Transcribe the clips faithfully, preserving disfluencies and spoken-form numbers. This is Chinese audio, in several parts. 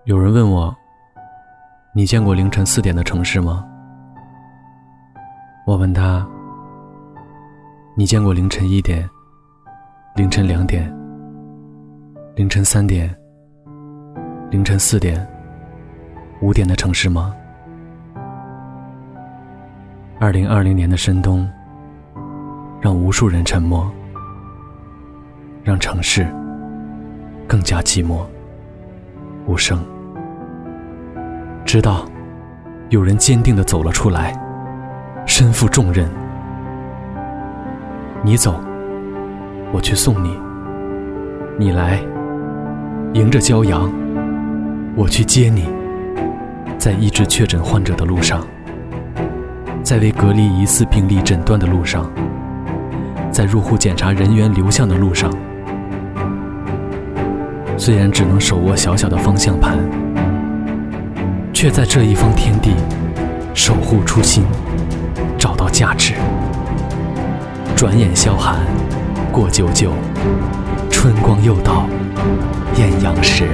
有人问我，你见过凌晨四点的城市吗？我问他，你见过凌晨一点、凌晨两点、凌晨三点、凌晨四点、五点的城市吗？二零二零年的深冬，让无数人沉默，让城市更加寂寞无声。直到有人坚定地走了出来，身负重任。你走，我去送你；你来，迎着骄阳，我去接你。在医治确诊患者的路上，在为隔离疑似病例诊断的路上，在入户检查人员流向的路上，虽然只能手握小小的方向盘，却在这一方天地守护初心，找到价值。转眼萧寒过九九，春光又到艳阳时。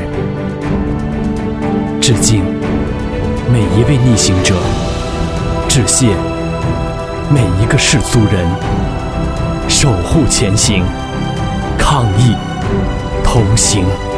致敬每一位逆行者，致谢每一个世俗人，守护前行，抗疫同行。